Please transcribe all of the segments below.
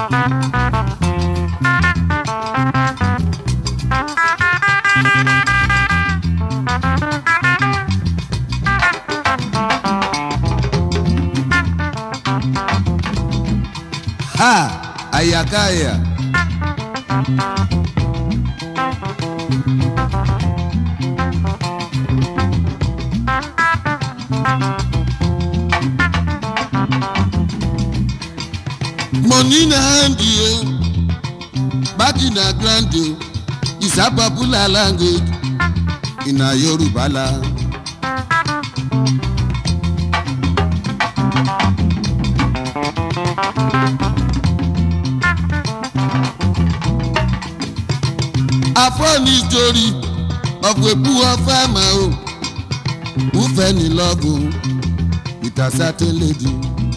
Ayakaya. Money na hand you, back in a grand you, is a popular language in a Yoruba land. A funny story of a poor farmer who fell in love with a certain lady.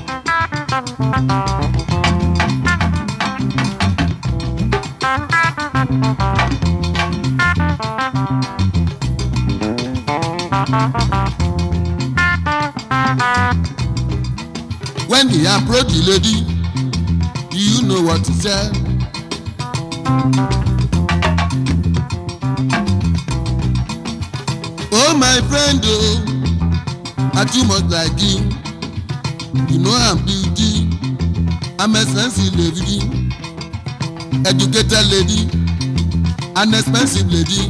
When he approached the lady, do you know what he said? Oh my friend, I too much like you. You know I'm beauty, I'm a expensive lady, educated lady, an expensive lady.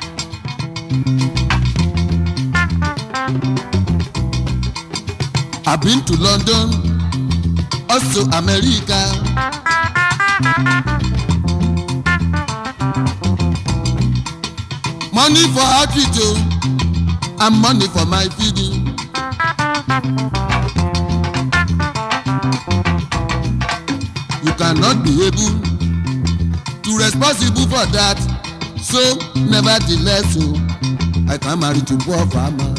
I've been to London, also America. Money for outfit, and money for my feeding. You cannot be able to responsible for that. So nevertheless, I can marry to poor farmer.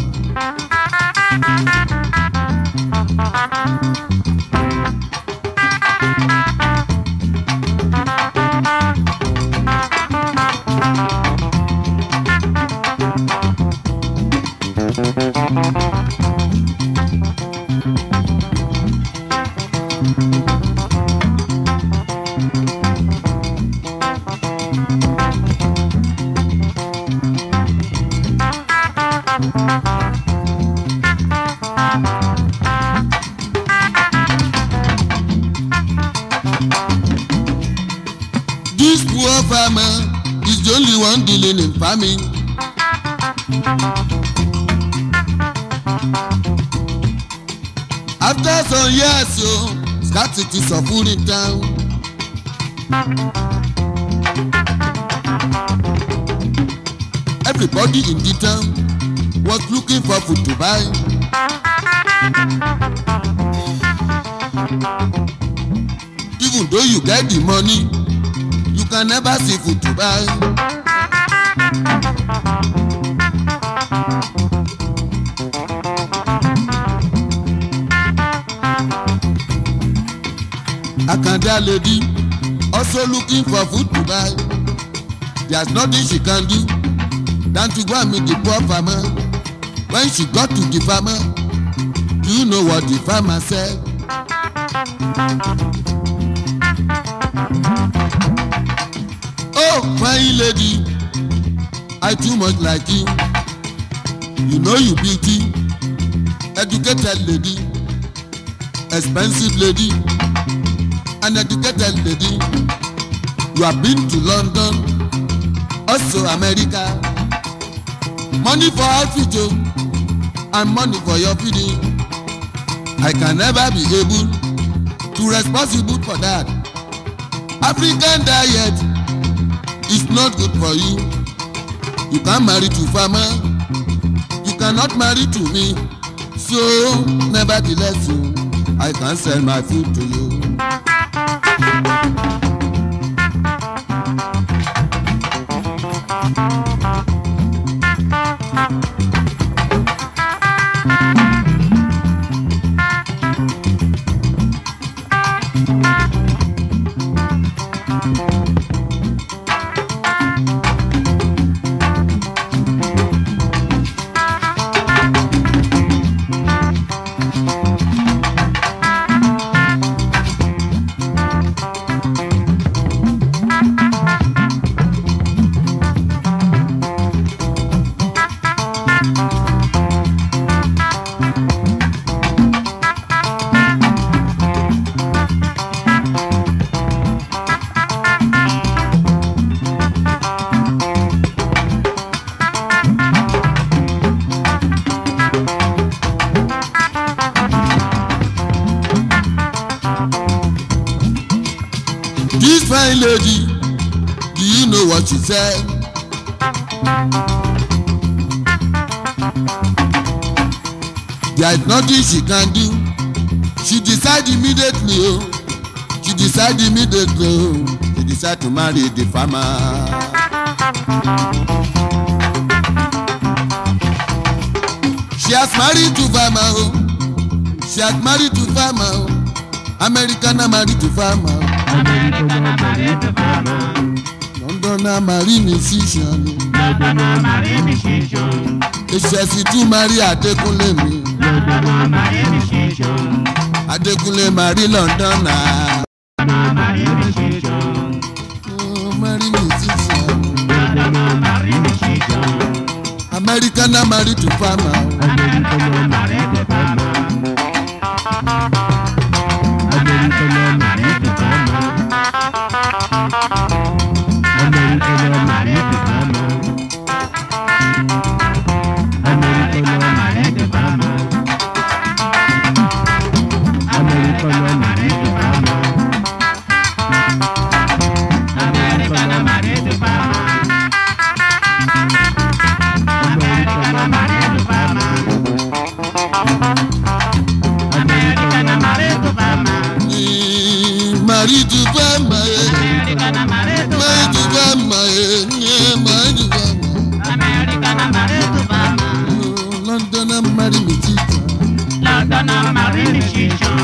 This poor farmer is the only one dealing in farming. After some years, scarcity of food in town. Everybody in the town was looking for food to buy. Even though you get the money, you can never see food to buy. Akanda lady also looking for food to buy. There's nothing she can do than to go and meet the poor farmer. When she got to the farmer, do you know what the farmer said? Oh, fine lady, I too much like you. You know you beauty, educated lady, expensive lady, an educated lady. You have been to London, also America. Money for outfit and money for your feeding. I can never be able to responsible for that. African diet is not good for you. You can't marry to farmer, you cannot marry to me. So nevertheless, I can sell my food to you. This fine lady, do you know what she said? There is nothing she can do. She decide immediately, oh. She decide immediately, oh. She decide to marry the farmer. She has married to farmer, oh. She has married to farmer, oh. Americana married to farmer. Americana married to farmer. Londoner married musician. Londoner married musician. Èṣẹ̀sì tún marry Adékúnlé mi. Londoner married musician. Adékúnlé marry Londoner. Londoner married musician. Oh, marry musician. Londoner married musician. Americana married to farmer. Americana married to farmer. Americana married to farmer. Americana married to farmer. Americana married to farmer. Americana married to farmer. Americana married to farmer. Americana married to farmer. Americana married to farmer. Married to farmer. Americana married to Married to farmer. farmer. Married to farmer. Americana married to farmer. Londoner marry musician. Londoner married musician.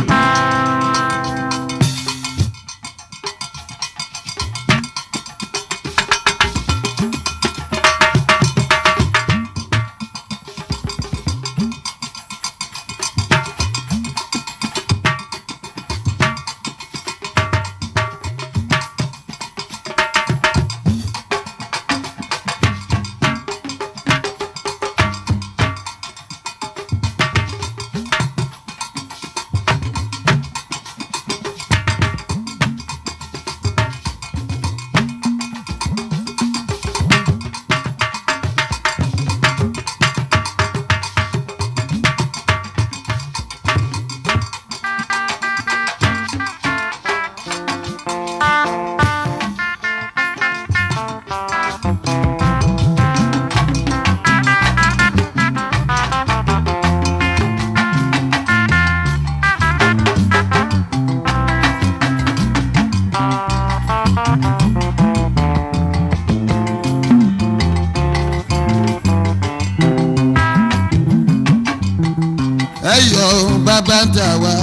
Ẹyọ bàbá ń tà wá.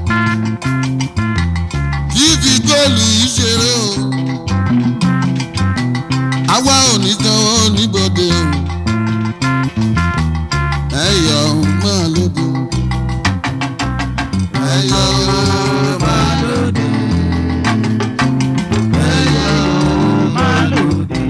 Fífi góòlù yìí ṣeré o. Àwa ò ní sanwó níbodè o. Ẹyọ máa lóde. Ẹyọ máa lóde. Ẹyọ máa lóde.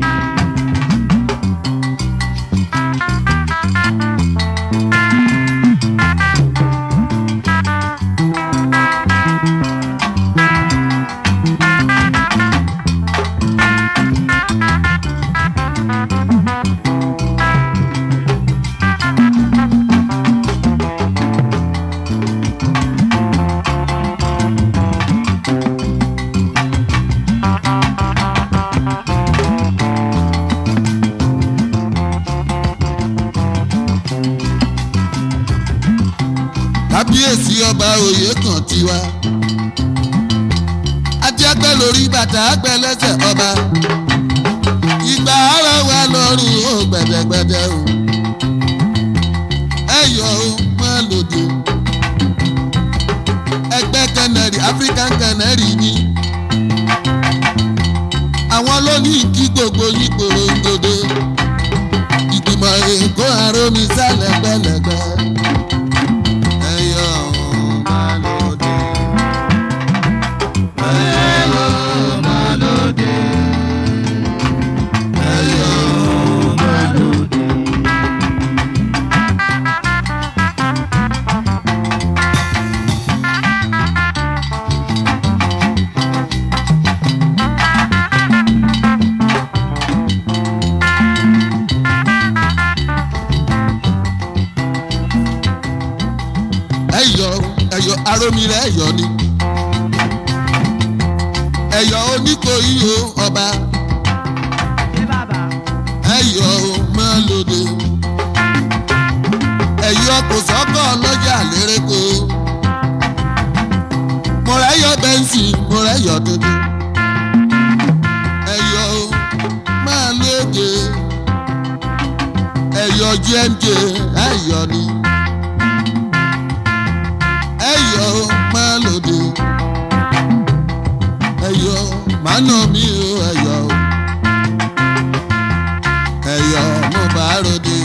Kábíyèsí ọba oyè kan tiwa. Ajẹ́gbẹ́ lórí bàtà àgbẹ̀ lẹ́sẹ̀ ọba. Ìgbà ara wa lọ́rùn ó gbẹ̀dẹ̀gbẹ̀dẹ̀ o. Ẹyọ o máa lòdì. Ẹgbẹ́ Canary African Canary ni. Àwọn ló ní kí gbogbo yín porongodo. Ìgbìmọ̀ Èkó àrómi sálẹ̀ gbẹ̀lẹ̀gbẹ̀. Ẹyọ arómi rẹ̀ ẹyọ ni. ẹ̀yọ́ Oníkòyí o ọba ẹ̀yọ́ máa lòdì ẹ̀yọ́ kò sọ́kọ̀ lọ́jà lérèkó mo rẹ́yọ̀ bẹ́ńsì mo rẹ́yọ̀ dúdú ẹ̀yọ́ máa lòdì ẹ̀yọ́ GMJ ẹ̀yọ́ ni ẹ̀yọ́ máa lòdì ẹ̀yọ́ máa nà mí o ẹ̀yọ́ ẹ̀yọ́ mo bá ròde.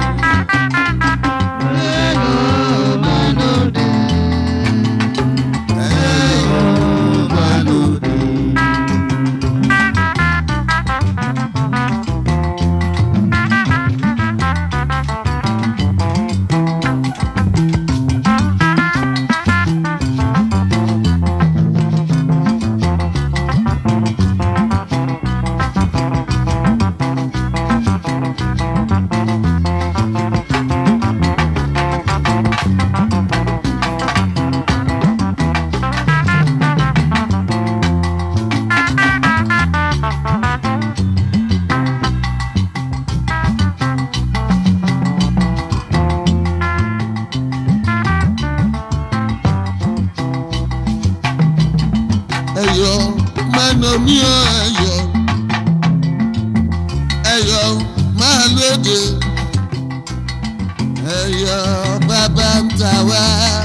Ẹ̀yọ́ máa nà mí o ẹ̀yọ́ ẹ̀yọ́ máa lóde ẹ̀yọ́ bàbá ń ta wá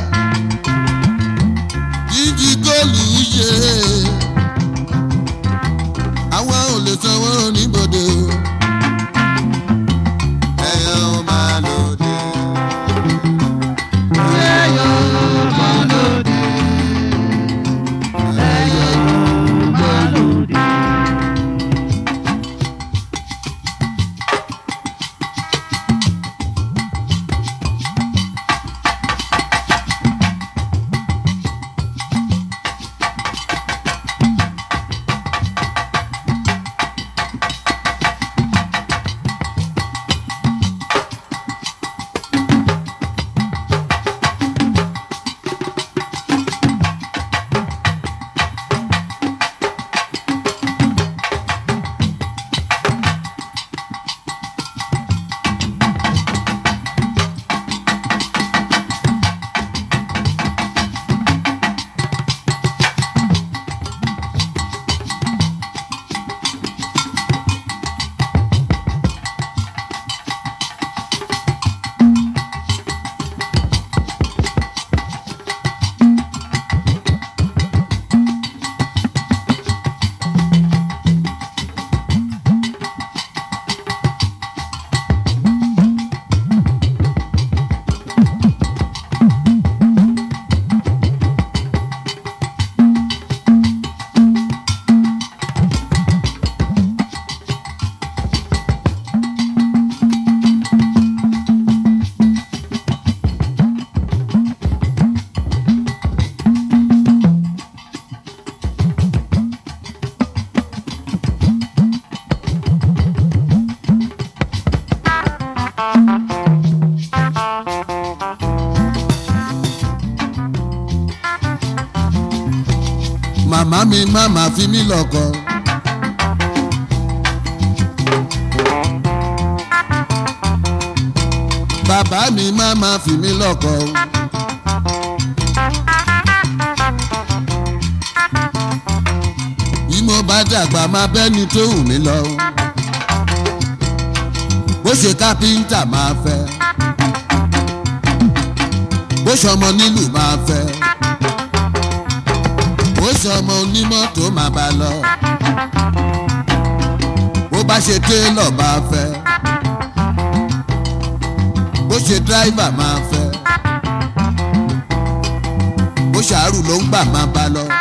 jíjí góòlù ṣe àwọn ò lè sanwó oníbodè ẹ̀yọ́ máa lóde ẹ̀yọ́ máa lóde. Màmá mi máma fi mí lọ́kọ. Bàbá mi máma fi mí lọ́kọ. Bí mo bá dàgbà máa bẹ́ni tó wù mí lọ. Bó ṣe kápẹ́ńtà máa fẹ́. Bó ṣọmọ nílùú máa fẹ́. Bó ṣọmọ onímọ́tò máa bá lọ. Bó bá ṣe télọ̀ máa fẹ́. Bó ṣe dráìvà máa fẹ́. Bó ṣàárù ló ń gbà máa bá lọ.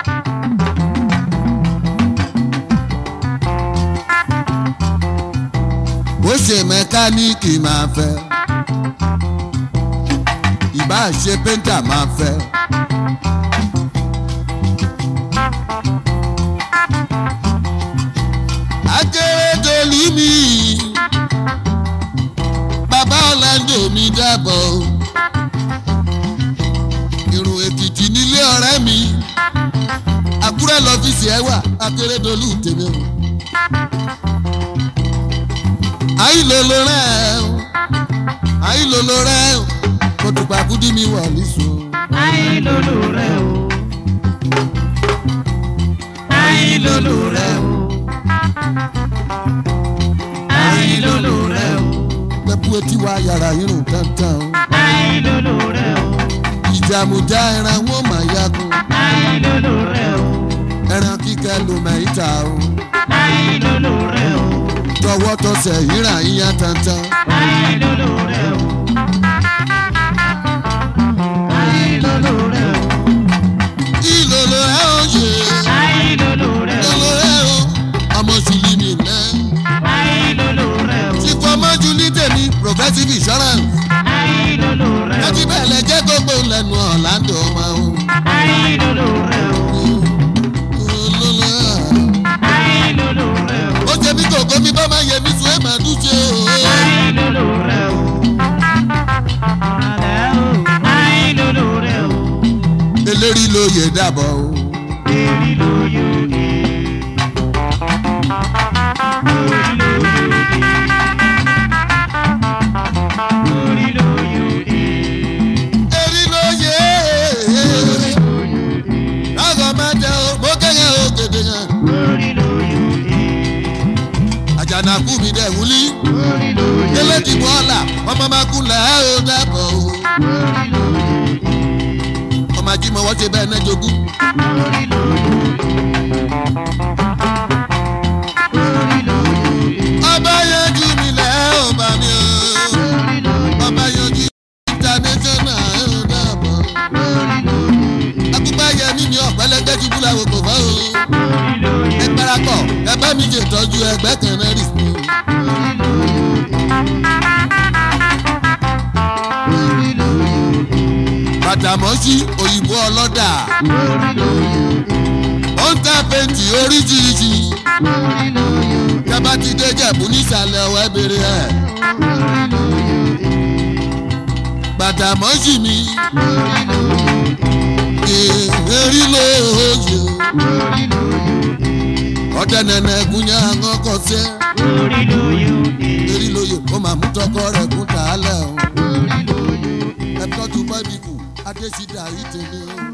Bó ṣe mẹkáníìkì máa fẹ́. Ìbá ṣe péńtà máa fẹ́. Akérédolú mi bàbá Ọ̀làndò mi dàbọ̀ Ìrùn Èkìtì nílé ọ̀rẹ́ mi Àkúrẹ́. Àkúrẹ́ lọ́fíìsì ẹ wà Akérédolú tèmi o. Àìlòlò rẹ̀ o àìlòlò rẹ̀ o kò tùpà kúdí mi wà nísò. Àìlòlò rẹ̀ o àìlòlò rẹ̀ o àìlòlò rẹ̀ o. Pẹ̀pú etí wa yàrá irun tantan o. Àìlòlò rẹ̀ o Ìjàmùjá ẹran wọn máa yàgùn. àìlòlò rẹ̀ o Ẹran kíkẹ́ ló mẹ́ta o. àìlòlò rẹ̀ o Tọwọ́ tọsẹ̀ yíra yíyan tantan. àìlòlò rẹ̀ o àìlòlò rẹ̀ o Ìlòlò rẹ̀ o yè. àìlòlò rẹ̀ o Ìlòlò rẹ̀ o. Ọmọ sùlì mi lẹ́. àìlòlò rẹ̀ o Ti kọ́ mọ́jú ní tèmi Progressive Insurance. àìlòlò rẹ̀ o Ẹtí bẹ̀lẹ̀ jẹ́ gbogbo lẹ́nu Orlando ọmọ o. àìlòlò rẹ̀ o àìlòlò rẹ̀ o Ó jẹ mí kòkó mi bá máa yẹ mí sùn ẹ̀ máa dúṣe o. àìlòlò rẹ̀ o àìlòlò rẹ̀ o Eléri lóye dàbọ̀ o. èrí ló yóò dé orí ló yóò dé Erí lóye. Lágọ̀ máa jẹ o, mo kẹ́yìn o gèdè yẹn. orí ló yóò dé Àjànàkú mi dẹ̀ wúlí. orí ló yóò dé Délé ti bọ́ọ̀là, ọmọ máa kú lẹ̀ ẹ́ o dàbọ̀ o. orí ló yóò dé Ọmọ ajímọ̀ wọ́n ṣe bẹ́ẹ̀ náà jogún. orí ló yóò dé orí ló yóò dé Ọba yanjú mi lẹ̀ ẹ́ ò bá mi o. orí ló yóò dé Ọba yanjú international ẹ́ ò dàbọ̀. orí ló yóò dé Akúbá yẹ mí ní ọ̀pẹ́lẹ́gbẹ́ jù búlà wò kò fọ́ o. orí ló yóò dé Ẹ parapọ̀, ẹ bá mi jẹ ìtọ́jú ẹgbẹ́ kan náà rì sí. orí ló yóò dé orí ló yóò dé Bàtàmọ́sí òyìnbó ọlọ́dà. orí ló yóò dé Ó ń ta pẹ́ǹtì oríṣiríṣi. orí ló yóò dé Tẹ́bá ti dé Jẹ̀bú nísàlẹ̀ ọ̀wẹ́ bèrè ẹ̀. orí ló yóò dé Bàtàmọ́sí mi. orí ló yóò dé Èrí lóye. orí ló yóò dé Ọ̀dẹ nẹ̀nẹ̀ gúnyà àwọn kọ̀ọ̀sẹ́. orí ló yóò dé Èrí lóye ó máa mú tọkọ rẹ̀ kún tàálẹ̀ o. orí ló yóò dé Ẹ tọ́jú bọ́dìkù Adésídà yìí tẹ̀lé o.